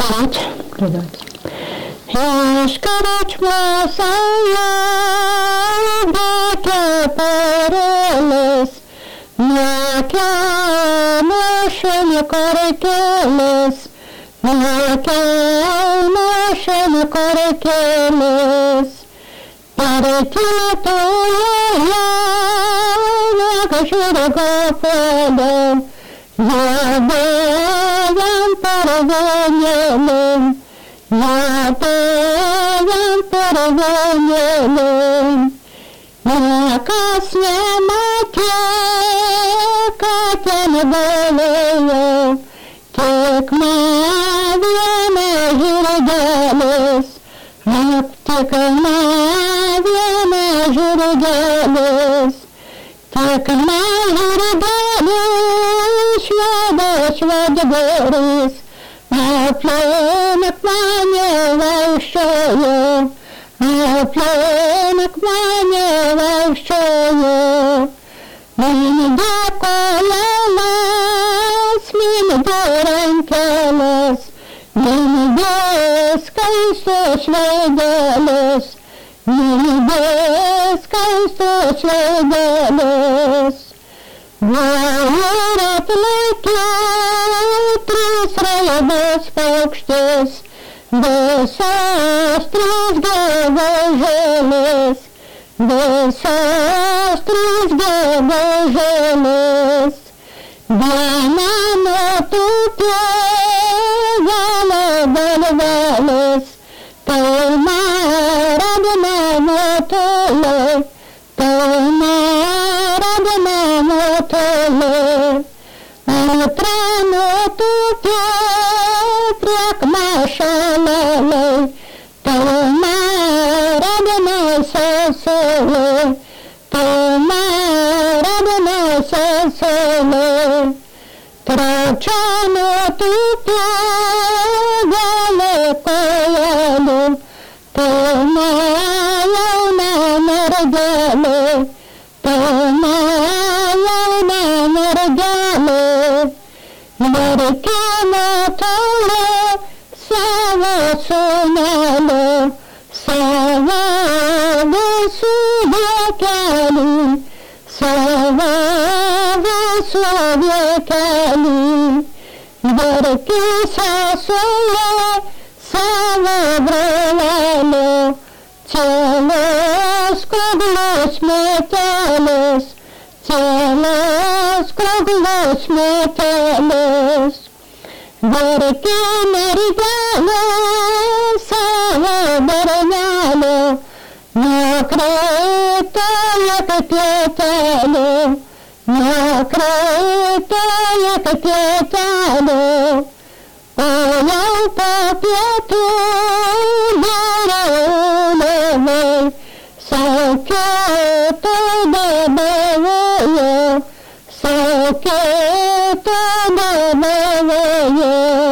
És karacsma száján bekepereles, nekem sem karkeles, nekem sem karkeles. Paretyátolják a sörök a földön, jöjjön parvényelőn, jöjjön parvényelőn. Nekasznya matyek, katyan beleje, tek mávjene zsürgeles, tek mávjene zsürgeles, tek mávjene zsürgeles, vagy Boris, aplenek mányeva solyó, aplenek mányeva solyó. Min dakoleles, min dorenkeles, min deskaisos vedeles, min deskaisos vedeles. Varat leketris rajabas paukštis, visos trys gegužėlės, visos trys gegužėlės. Viena nutūpė gale galvelės, pilna radina nutolė, pilna radina nutolė. Antra nutūpė priekmašalėlė, pilna radina seselė, pilna radina seselė. Trečia nutūpė gale kojelė, pilna jauna mergelė, pilna jauna mergelė. Mergelė toli savo sūnelį, savo visų vaikelį, savo visų vaikelį. Verki sesulė savo brolelį, cėlės kruglus metelis, cėlės kruglus metelis. Verki mergelė savo bernelį, nukrito kaip pietelį, nukrito kaip pietelį. O jau po pietų daraulavai, saukėtų dabavojo, saukėtų dabavojo.